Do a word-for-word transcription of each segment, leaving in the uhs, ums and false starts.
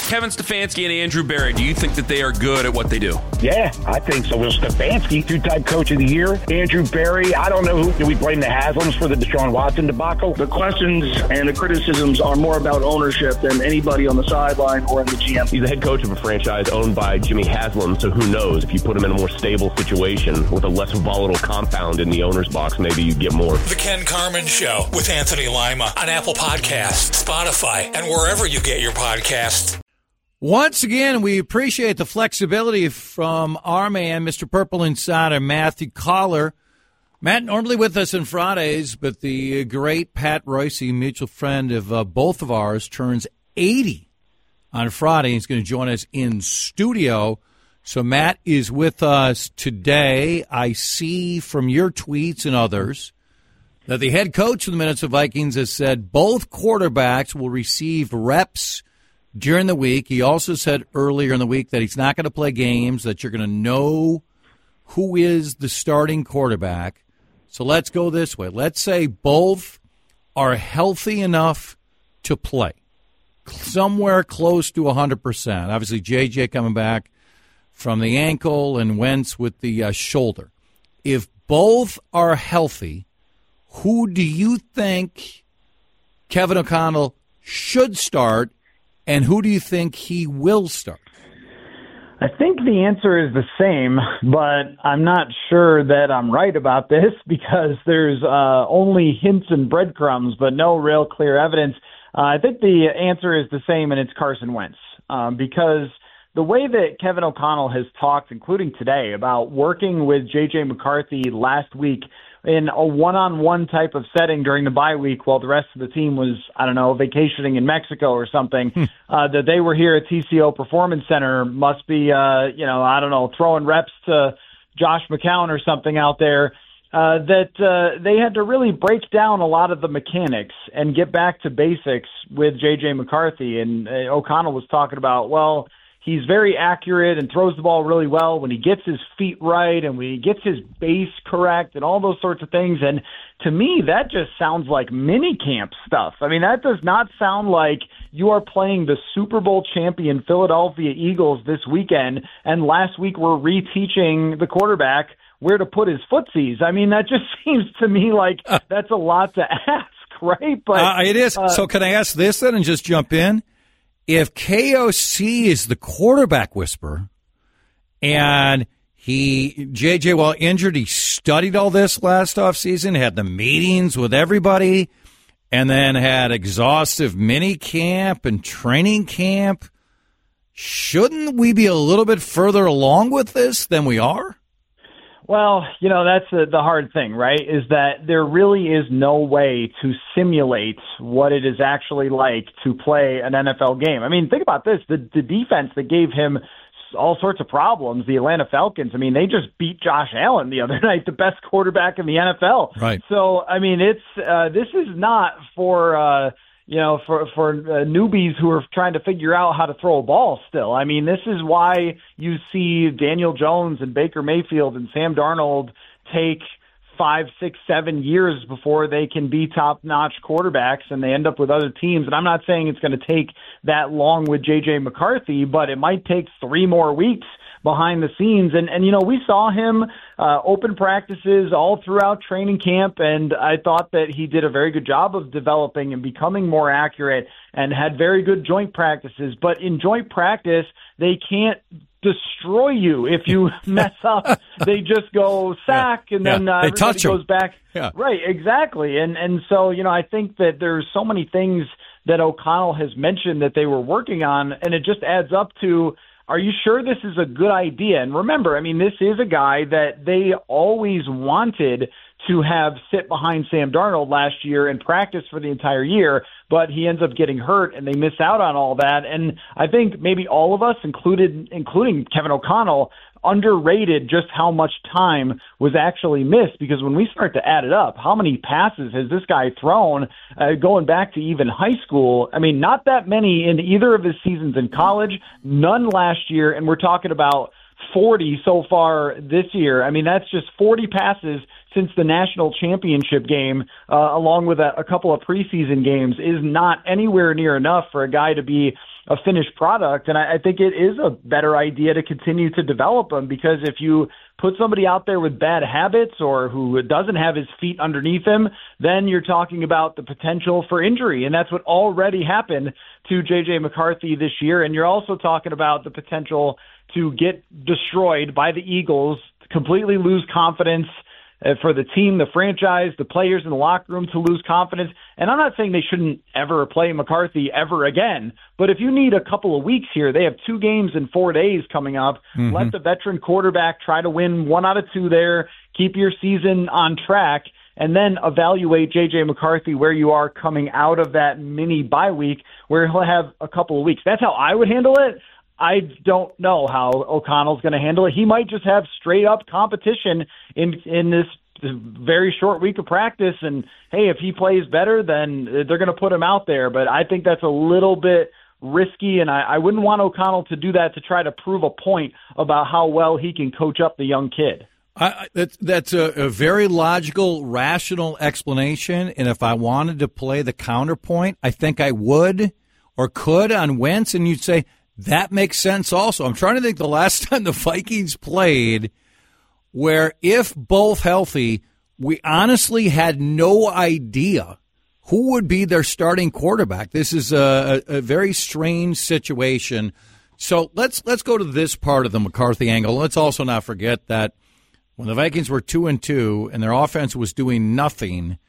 Kevin Stefanski and Andrew Berry, do you think that they are good at what they do? Yeah, I think so. Will Stefanski, two-time coach of the year. Andrew Berry, I don't know who. Do we blame the Haslams for the Deshaun Watson debacle? The questions and the criticisms are more about ownership than anybody on the sideline or in the G M. He's the head coach of a franchise owned by Jimmy Haslam, so who knows? If you put him in a more stable situation with a less volatile compound in the owner's box, maybe you get more. The Ken Carman Show with Anthony Lima on Apple Podcasts, Spotify, and wherever you get your podcasts. Once again, we appreciate the flexibility from our man, Mister Purple Insider, Matthew Collar. Matt, normally with us on Fridays, but the great Pat Royce, mutual friend of uh, both of ours, turns eighty on Friday. He's going to join us in studio. So Matt is with us today. I see from your tweets and others that the head coach of the Minnesota Vikings has said both quarterbacks will receive reps during the week. He also said earlier in the week that he's not going to play games, that you're going to know who is the starting quarterback. So let's go this way. Let's say both are healthy enough to play, somewhere close to one hundred percent. Obviously, J J coming back from the ankle and Wentz with the uh, shoulder. If both are healthy, who do you think Kevin O'Connell should start, and who do you think he will start? I think the answer is the same, but I'm not sure that I'm right about this because there's uh, only hints and breadcrumbs, but no real clear evidence. Uh, I think the answer is the same, and it's Carson Wentz, um, because the way that Kevin O'Connell has talked, including today, about working with J J McCarthy last week in a one-on-one type of setting during the bye week while the rest of the team was, I don't know, vacationing in Mexico or something, uh, that they were here at T C O Performance Center must be, uh, you know, I don't know, throwing reps to Josh McCown or something out there, uh, that uh, they had to really break down a lot of the mechanics and get back to basics with J J McCarthy. And uh, O'Connell was talking about, well, he's very accurate and throws the ball really well when he gets his feet right and when he gets his base correct and all those sorts of things. And to me, that just sounds like mini camp stuff. I mean, that does not sound like you are playing the Super Bowl champion Philadelphia Eagles this weekend, and last week we're reteaching the quarterback where to put his footsies. I mean, that just seems to me like that's a lot to ask, right? But uh, it is. Uh, so can I ask this then and just jump in? If K O C is the quarterback whisperer and he, J J, while injured, he studied all this last offseason, had the meetings with everybody, and then had exhaustive mini camp and training camp, shouldn't we be a little bit further along with this than we are? Well, you know, that's the, the hard thing, right, is that there really is no way to simulate what it is actually like to play an N F L game. I mean, think about this. The, the defense that gave him all sorts of problems, the Atlanta Falcons, I mean, they just beat Josh Allen the other night, the best quarterback in the N F L. Right. So, I mean, it's uh, this is not for uh, – you know, for for uh, newbies who are trying to figure out how to throw a ball still. I mean, this is why you see Daniel Jones and Baker Mayfield and Sam Darnold take five, six, seven years before they can be top-notch quarterbacks, and they end up with other teams. And I'm not saying it's going to take that long with J J McCarthy, but it might take three more weeks behind the scenes. And, and you know, we saw him uh, open practices all throughout training camp, and I thought that he did a very good job of developing and becoming more accurate and had very good joint practices. But in joint practice, they can't destroy you if you mess up. They just go sack, yeah. and yeah. then uh, they everybody touch goes back. Yeah. Right, exactly. And, and so, you know, I think that there's so many things that O'Connell has mentioned that they were working on, and it just adds up to, are you sure this is a good idea? And remember, I mean, this is a guy that they always wanted to have sit behind Sam Darnold last year and practice for the entire year, but he ends up getting hurt and they miss out on all that. And I think maybe all of us, included, including Kevin O'Connell, underrated just how much time was actually missed, because when we start to add it up, how many passes has this guy thrown uh, going back to even high school? I mean, not that many in either of his seasons in college, none last year, and we're talking about forty so far this year. I mean, that's just forty passes since the national championship game, uh, along with a, a couple of preseason games, is not anywhere near enough for a guy to be a finished product. And I, I think it is a better idea to continue to develop them, because if you put somebody out there with bad habits or who doesn't have his feet underneath him, then you're talking about the potential for injury. And that's what already happened to J J McCarthy this year. And you're also talking about the potential to get destroyed by the Eagles, completely lose confidence uh, for the team, the franchise, the players in the locker room to lose confidence. And I'm not saying they shouldn't ever play McCarthy ever again, but if you need a couple of weeks here, they have two games in four days coming up. Mm-hmm. Let the veteran quarterback try to win one out of two there, keep your season on track, and then evaluate J J McCarthy where you are coming out of that mini bye week where he'll have a couple of weeks. That's how I would handle it. I don't know how O'Connell's going to handle it. He might just have straight-up competition in in this very short week of practice, and, hey, if he plays better, then they're going to put him out there. But I think that's a little bit risky, and I, I wouldn't want O'Connell to do that to try to prove a point about how well he can coach up the young kid. I, that's that's a, a very logical, rational explanation, and if I wanted to play the counterpoint, I think I would or could on Wentz, and you'd say, that makes sense also. I'm trying to think the last time the Vikings played where, if both healthy, we honestly had no idea who would be their starting quarterback. This is a, a very strange situation. So let's let's go to this part of the McCarthy angle. Let's also not forget that when the Vikings were two and two and their offense was doing nothing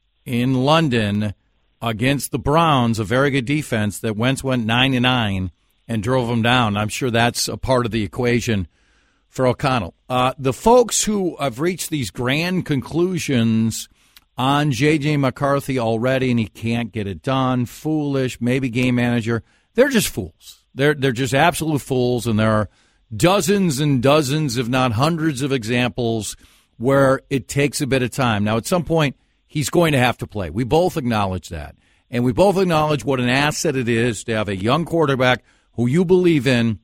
in London against the Browns, a very good defense, that Wentz went nine and nine. And drove them down. I'm sure that's a part of the equation for O'Connell. Uh, the folks who have reached these grand conclusions on J J McCarthy already, and he can't get it done, foolish, maybe game manager, they're just fools. They're they're just absolute fools, and there are dozens and dozens, if not hundreds, of examples where it takes a bit of time. Now, at some point, he's going to have to play. We both acknowledge that, and we both acknowledge what an asset it is to have a young quarterback who you believe in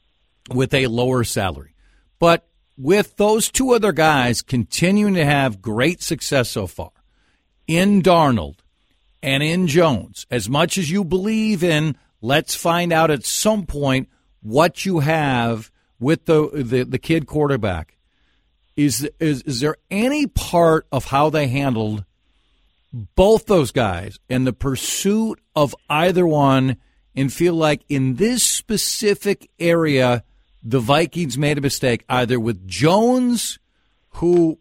with a lower salary. But with those two other guys continuing to have great success so far, in Darnold and in Jones, as much as you believe in, let's find out at some point what you have with the the, the kid quarterback. Is, is, is there any part of how they handled both those guys and the pursuit of either one and feel like in this specific area, the Vikings made a mistake, either with Jones, who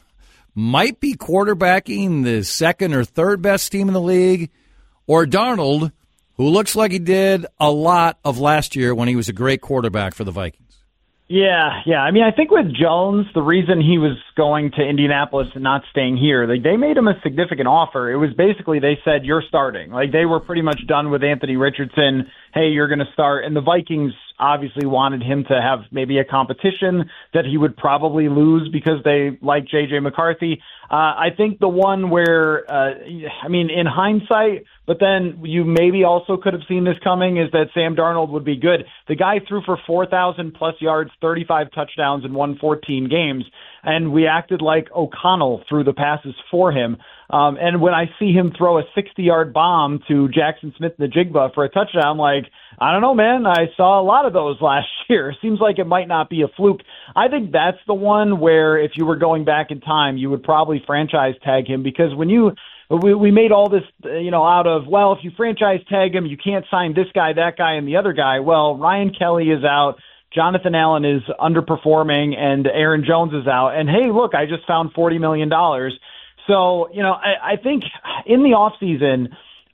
might be quarterbacking the second or third best team in the league, or Darnold, who looks like he did a lot of last year when he was a great quarterback for the Vikings? Yeah, yeah. I mean, I think with Jones, the reason he was going to Indianapolis and not staying here, like, they made him a significant offer. It was basically they said, you're starting. Like, they were pretty much done with Anthony Richardson. Hey, you're going to start. And the Vikings obviously wanted him to have maybe a competition that he would probably lose because they like J J McCarthy. Uh, I think the one where, uh, I mean, in hindsight, but then you maybe also could have seen this coming, is that Sam Darnold would be good. The guy threw for four thousand plus yards, thirty-five touchdowns, and won fourteen games. And we acted like O'Connell threw the passes for him. Um, and when I see him throw a sixty-yard bomb to Jackson Smith-Njigba for a touchdown, I'm like, I don't know, man. I saw a lot of those last year. Seems like it might not be a fluke. I think that's the one where if you were going back in time, you would probably franchise tag him, because when you we, we made all this, you know, out of, well, if you franchise tag him, you can't sign this guy, that guy, and the other guy. Well, Ryan Kelly is out. Jonathan Allen is underperforming, and Aaron Jones is out. And, hey, look, I just found forty million dollars. So, you know, I, I think in the offseason,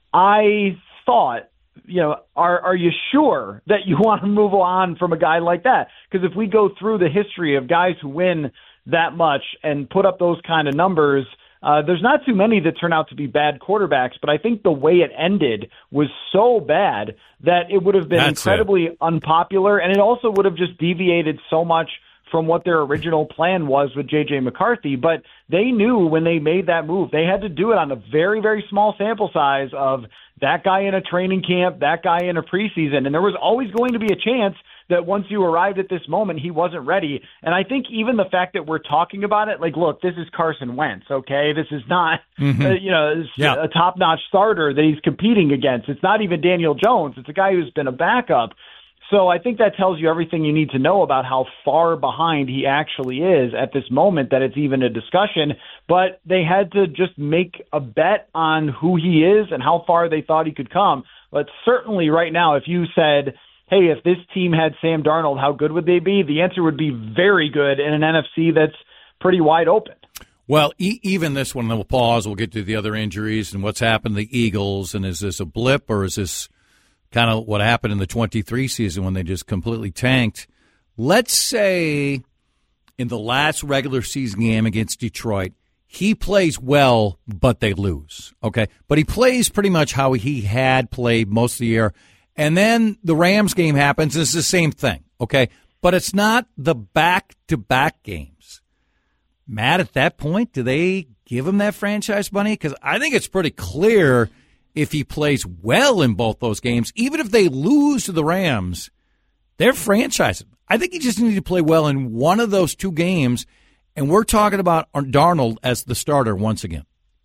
I thought, you know, are are you sure that you want to move on from a guy like that? Because if we go through the history of guys who win that much and put up those kind of numbers, uh, there's not too many that turn out to be bad quarterbacks. But I think the way it ended was so bad that it would have been That's incredibly it. unpopular, and it also would have just deviated so much from what their original plan was with J J McCarthy. But they knew when they made that move, they had to do it on a very, very small sample size of that guy in a training camp, that guy in a preseason. And there was always going to be a chance that once you arrived at this moment, he wasn't ready. And I think even the fact that we're talking about it, like, look, this is Carson Wentz, okay? This is not, mm-hmm. uh, you know, yeah. a top-notch starter that he's competing against. It's not even Daniel Jones. It's a guy who's been a backup. So I think that tells you everything you need to know about how far behind he actually is at this moment, that it's even a discussion. But they had to just make a bet on who he is and how far they thought he could come. But certainly right now, if you said, hey, if this team had Sam Darnold, how good would they be? The answer would be very good in an N F C that's pretty wide open. Well, e- even this one, we'll pause. We'll get to the other injuries and what's happened to the Eagles. And is this a blip or is this kind of what happened in the twenty-three season when they just completely tanked? Let's say in the last regular season game against Detroit, he plays well, but they lose. Okay. But he plays pretty much how he had played most of the year. And then the Rams game happens. It's the same thing. Okay. But it's not the back-to-back games. Matt, at that point, do they give him that franchise money? Because I think it's pretty clear if he plays well in both those games, even if they lose to the Rams, they're franchising. I think he just needs to play well in one of those two games, and we're talking about Darnold as the starter once again.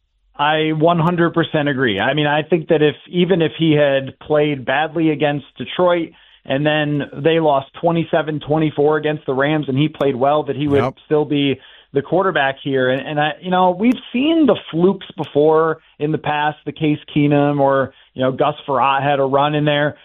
I one hundred percent agree. I mean, I think that if even if he had played badly against Detroit and then they lost twenty-seven twenty-four against the Rams and he played well, that he would yep. still be the quarterback here. And, and I, you know, we've seen the flukes before in the past, the Case Keenum or, you know, Gus Frerotte had a run in there.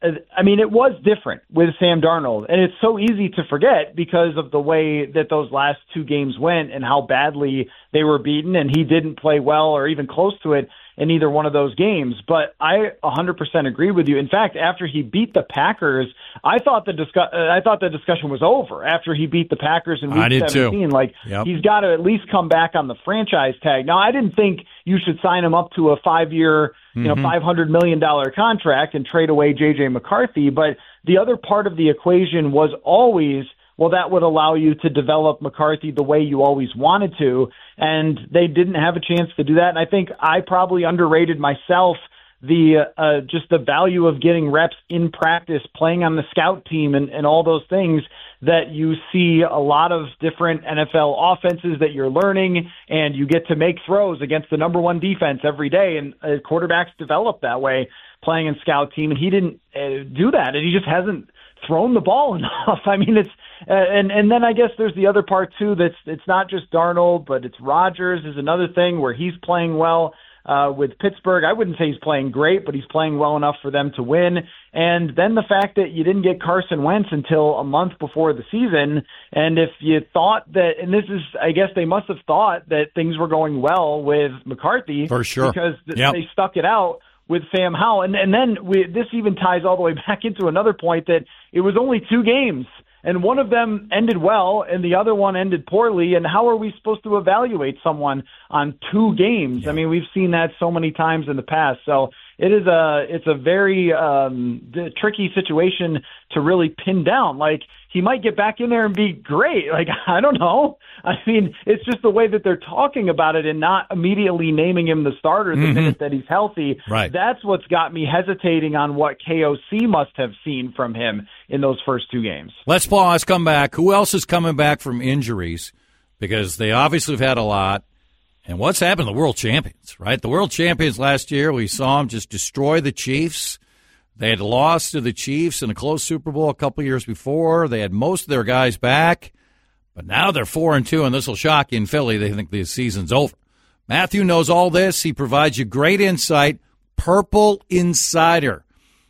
I mean, it was different with Sam Darnold, and it's so easy to forget because of the way that those last two games went and how badly they were beaten, and he didn't play well or even close to it in either one of those games. But I one hundred percent agree with you. In fact, after he beat the Packers, I thought the discuss- I thought the discussion was over after he beat the Packers in Week seventeen. Too. Like, yep. he's got to at least come back on the franchise tag. Now, I didn't think you should sign him up to a five-year, you know, five hundred million dollars contract and trade away J J McCarthy. But the other part of the equation was always, well, that would allow you to develop McCarthy the way you always wanted to. And they didn't have a chance to do that. And I think I probably underrated myself the uh, just the value of getting reps in practice, playing on the scout team and, and all those things that you see a lot of different N F L offenses that you're learning, and you get to make throws against the number one defense every day. And uh, quarterbacks develop that way playing in scout team, and he didn't uh, do that, and he just hasn't thrown the ball enough. I mean, it's uh, and and then I guess there's the other part too. That's it's not just Darnold, but it's Rodgers is another thing where he's playing well. Uh, with Pittsburgh, I wouldn't say he's playing great, but he's playing well enough for them to win. And then the fact that you didn't get Carson Wentz until a month before the season, and if you thought that, and this is, I guess they must have thought that things were going well with McCarthy. For sure. Because th- yep. they stuck it out with Sam Howell. And, and then we, this even ties all the way back into another point that it was only two games. And one of them ended well, and the other one ended poorly. And how are we supposed to evaluate someone on two games? Yeah. I mean, we've seen that so many times in the past. So it is a it's a very um, tricky situation to really pin down. Like, he might get back in there and be great. Like, I don't know. I mean, it's just the way that they're talking about it and not immediately naming him the starter the mm-hmm. minute that he's healthy. Right. That's what's got me hesitating on what K O C must have seen from him in those first two games. Let's pause, come back. Who else is coming back from injuries? Because they obviously have had a lot. And what's happened to the world champions, right? The world champions last year, we saw them just destroy the Chiefs. They had lost to the Chiefs in a close Super Bowl a couple years before. They had most of their guys back, but now they're four and two, and this will shock you in Philly. They think the season's over. Matthew knows all this. He provides you great insight. Purple Insider,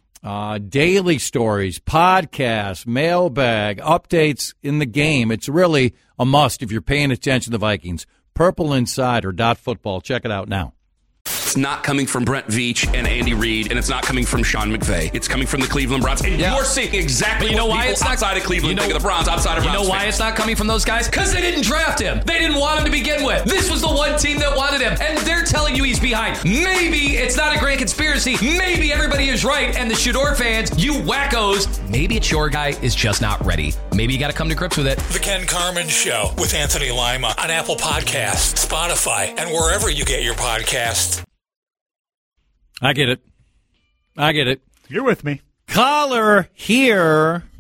uh, daily stories, podcasts, mailbag, updates in the game. It's really a must if you're paying attention to the Vikings. Purple Insider dot football. Check it out now. It's not coming from Brent Veach and Andy Reid, and it's not coming from Sean McVay. It's coming from the Cleveland Browns. And yeah. you're seeing exactly you know what why people it's not, outside of Cleveland you know, think of the Browns, outside of You Browns know why fans. it's not coming from those guys? Because they didn't draft him. They didn't want him to begin with. This was the one team that wanted him, and they're telling you he's behind. Maybe it's not a grand conspiracy. Maybe everybody is right, and the Shador fans, you wackos, maybe it's your guy is just not ready. Maybe you got to come to grips with it. The Ken Carman Show with Anthony Lima on Apple Podcasts, Spotify, and wherever you get your podcasts. I get it. I get it. You're with me. Caller here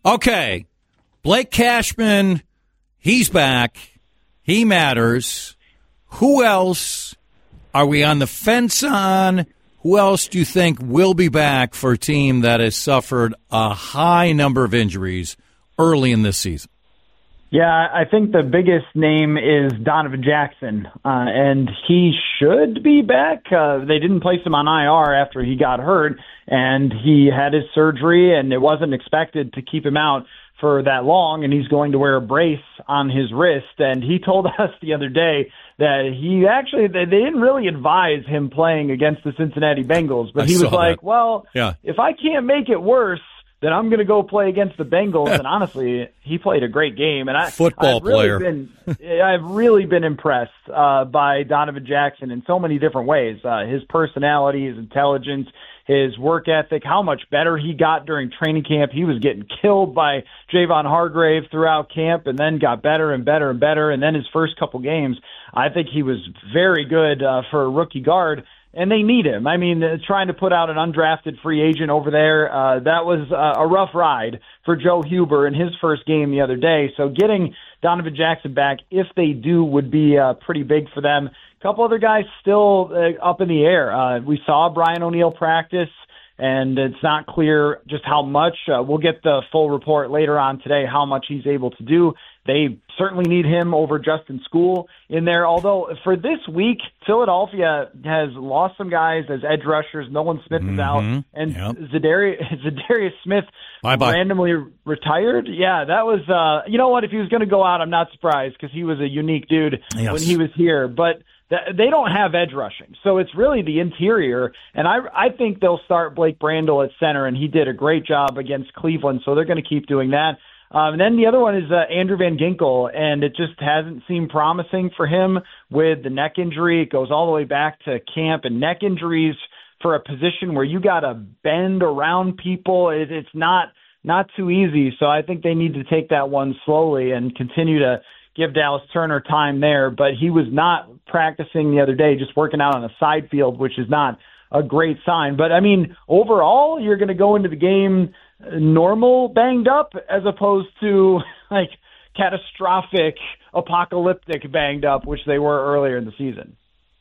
Okay, Blake Cashman, he's back. He matters. Who else are we on the fence on? Who else do you think will be back for a team that has suffered a high number of injuries early in this season? Yeah, I think the biggest name is Donovan Jackson, uh, and he should be back. Uh, they didn't place him on I R after he got hurt, and he had his surgery, and it wasn't expected to keep him out for that long, and he's going to wear a brace on his wrist. And he told us the other day that he actually, they didn't really advise him playing against the Cincinnati Bengals, but I he was like, that. well, yeah. if I can't make it worse, then I'm going to go play against the Bengals. And honestly, he played a great game. And I, Football I've really player. Been, I've really been impressed uh, by Donovan Jackson in so many different ways. Uh, his personality, his intelligence, his work ethic, how much better he got during training camp. He was getting killed by Javon Hargrave throughout camp and then got better and better and better. And then his first couple games, I think he was very good uh, for a rookie guard. And they need him. I mean, uh, trying to put out an undrafted free agent over there, uh, that was uh, a rough ride for Joe Huber in his first game the other day. So getting Donovan Jackson back, if they do, would be uh, pretty big for them. A couple other guys still uh, up in the air. Uh, we saw Brian O'Neill practice, and it's not clear just how much. Uh, we'll get the full report later on today, how much he's able to do. They certainly need him over Justin School in there, although for this week, Philadelphia has lost some guys as edge rushers. Nolan Smith mm-hmm. is out, and yep. Zadarius, Zadarius Smith Bye-bye. randomly retired. Yeah, that was, uh, you know what, if he was going to go out, I'm not surprised because he was a unique dude yes. when he was here, but th- they don't have edge rushing, so it's really the interior, and I, I think they'll start Blake Brandel at center, and he did a great job against Cleveland, so they're going to keep doing that. Um, and then the other one is uh, Andrew Van Ginkel, and it just hasn't seemed promising for him with the neck injury. It goes all the way back to camp, and neck injuries for a position where you got to bend around people, it, it's not not too easy. So I think they need to take that one slowly and continue to give Dallas Turner time there. But he was not practicing the other day, just working out on a side field, which is not a great sign. But, I mean, overall, you're going to go into the game normal banged up as opposed to like catastrophic apocalyptic banged up, which they were earlier in the season.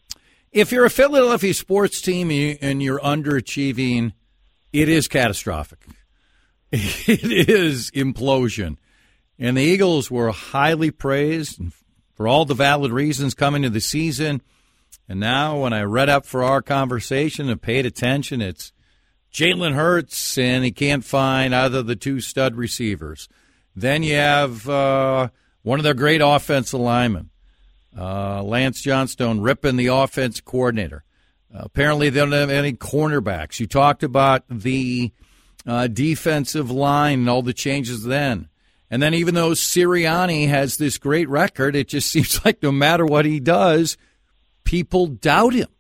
If you're a Philadelphia sports team and you're underachieving, it is catastrophic. It is implosion. And the Eagles were highly praised for all the valid reasons coming to the season. And now when I read up for our conversation and paid attention, it's Jalen Hurts, and he can't find either of the two stud receivers. Then you have uh, one of their great offensive linemen, uh, Lance Johnstone, ripping the offense coordinator. Uh, apparently they don't have any cornerbacks. You talked about the uh, defensive line and all the changes then. And then even though Sirianni has this great record, it just seems like no matter what he does, people doubt him.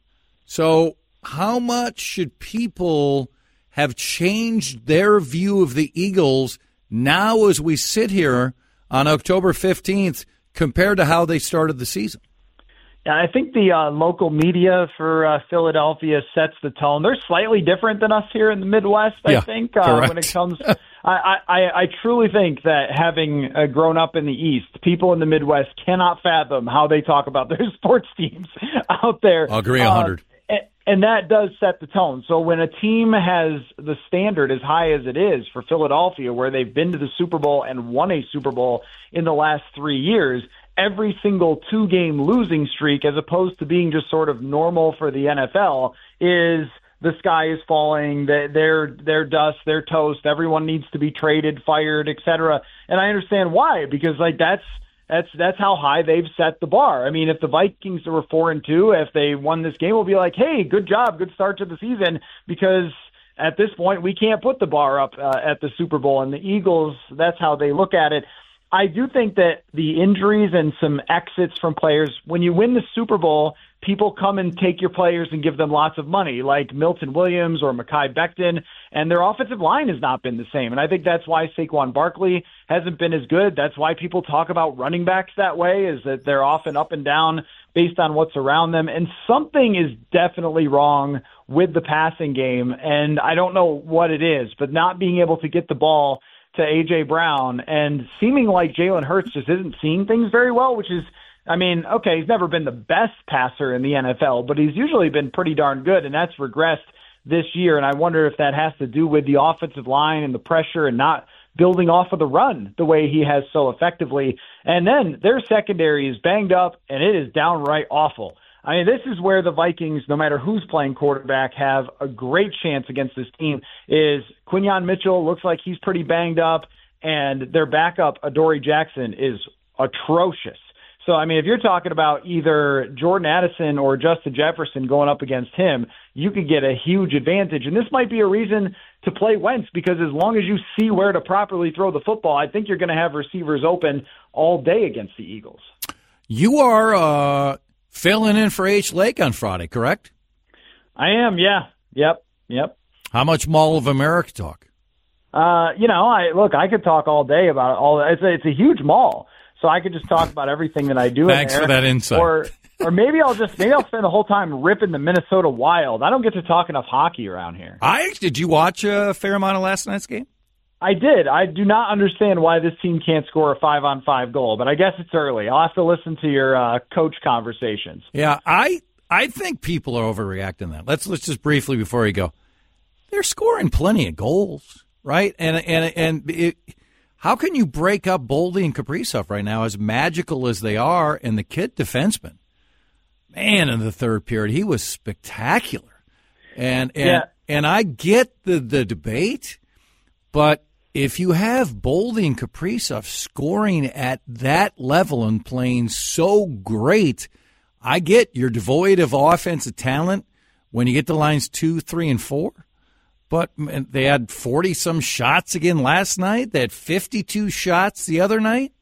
So how much should people have changed their view of the Eagles now as we sit here on October fifteenth compared to how they started the season? Yeah, I think the uh, local media for uh, Philadelphia sets the tone. They're slightly different than us here in the Midwest, I yeah, think, uh, when it comes – I, I, I truly think that having uh, grown up in the East, people in the Midwest cannot fathom how they talk about their sports teams out there. I'll agree one hundred. Uh, And that does set the tone. So when a team has the standard as high as it is for Philadelphia, where they've been to the Super Bowl and won a Super Bowl in the last three years, every single two-game losing streak, as opposed to being just sort of normal for the N F L, is the sky is falling, they're, they're dust, they're toast, everyone needs to be traded, fired, et cetera. And I understand why, because like that's That's that's how high they've set the bar. I mean, if the Vikings were four and two, if they won this game, we'll be like, hey, good job, good start to the season, because at this point we can't put the bar up uh, at the Super Bowl. And the Eagles, that's how they look at it. I do think that the injuries and some exits from players, when you win the Super Bowl, people come and take your players and give them lots of money, like Milton Williams or Mekhi Becton, and their offensive line has not been the same. And I think that's why Saquon Barkley hasn't been as good. That's why people talk about running backs that way, is that they're often up and down based on what's around them. And something is definitely wrong with the passing game, and I don't know what it is, but not being able to get the ball to A J. Brown and seeming like Jalen Hurts just isn't seeing things very well, which is, I mean, okay, he's never been the best passer in the N F L, but he's usually been pretty darn good, and that's regressed this year, and I wonder if that has to do with the offensive line and the pressure and not building off of the run the way he has so effectively. And then their secondary is banged up, and it is downright awful. I mean, this is where the Vikings, no matter who's playing quarterback, have a great chance against this team. Is Quinyon Mitchell looks like he's pretty banged up, and their backup, Adoree Jackson, is atrocious. So, I mean, if you're talking about either Jordan Addison or Justin Jefferson going up against him, you could get a huge advantage. And this might be a reason to play Wentz, because as long as you see where to properly throw the football, I think you're going to have receivers open all day against the Eagles. You are uh, filling in for H. Lake on Friday, correct? I am, yeah. Yep, yep. How much Mall of America talk? Uh, you know, I look, I could talk all day about it. All it's a, it's a huge mall. So I could just talk about everything that I do. Thanks in there. for that insight. Or, or maybe I'll just maybe I'll spend the whole time ripping the Minnesota Wild. I don't get to talk enough hockey around here. I did you watch a fair amount of last night's game? I did. I do not understand why this team can't score a five-on-five goal, but I guess it's early. I'll have to listen to your uh, coach conversations. Yeah, I I think people are overreacting that. Let's let's just briefly before you go. They're scoring plenty of goals, right? And and and. It, How can you break up Boldy and Kaprizov right now, as magical as they are, and the kid defenseman? Man, in the third period, he was spectacular. And and yeah. and I get the, the debate, but if you have Boldy and Kaprizov scoring at that level and playing so great, I get you're devoid of offensive talent when you get to lines two, three, and four. But they had forty-some shots again last night. They had fifty-two shots the other night.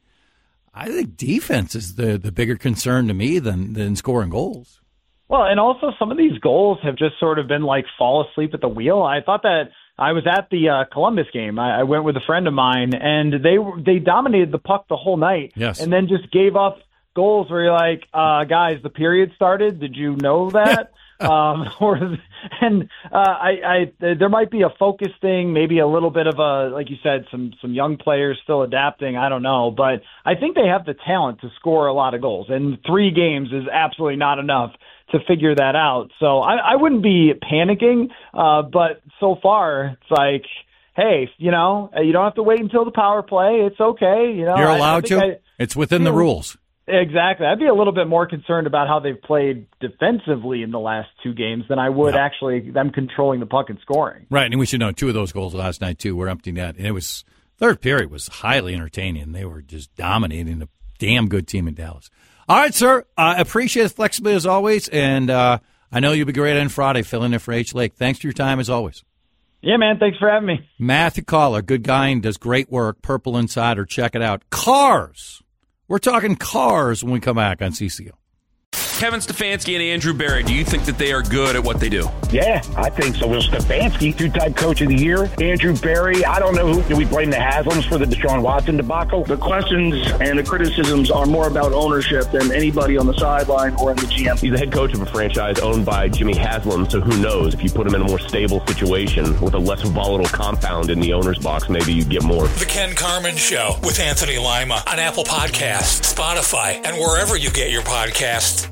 I think defense is the, the bigger concern to me than, than scoring goals. Well, and also some of these goals have just sort of been like fall asleep at the wheel. I thought that I was at the uh, Columbus game. I, I went with a friend of mine, and they they dominated the puck the whole night. Yes. And then just gave up goals where you're like, uh, guys, the period started. Did you know that? um, or and uh, I, I there might be a focus thing, maybe a little bit of a, like you said, some some young players still adapting. I don't know, but I think they have the talent to score a lot of goals, and three games is absolutely not enough to figure that out. So I, I wouldn't be panicking, uh, but so far it's like, hey, you know, you don't have to wait until the power play. It's okay. You know, you're allowed I, I to. I, it's within the rules. Exactly. I'd be a little bit more concerned about how they've played defensively in the last two games than I would yeah. actually them controlling the puck and scoring. Right, and we should know two of those goals last night, too, were empty net. And it was, third period was highly entertaining. They were just dominating a damn good team in Dallas. All right, sir. I uh, appreciate the flexibility as always, and uh, I know you'll be great on Friday filling in for H. Lake. Thanks for your time as always. Yeah, man. Thanks for having me. Matthew Collar, good guy and does great work. Purple Insider, check it out. Cars. We're talking cars when we come back on C C O. Kevin Stefanski and Andrew Berry, do you think that they are good at what they do? Yeah, I think so. Will Stefanski, two-time coach of the year. Andrew Berry, I don't know who. Do we blame the Haslams for the Deshaun Watson debacle? The questions and the criticisms are more about ownership than anybody on the sideline or in the G M. He's the head coach of a franchise owned by Jimmy Haslam, so who knows? If you put him in a more stable situation with a less volatile compound in the owner's box, maybe you get more. The Ken Carman Show with Anthony Lima on Apple Podcasts, Spotify, and wherever you get your podcasts.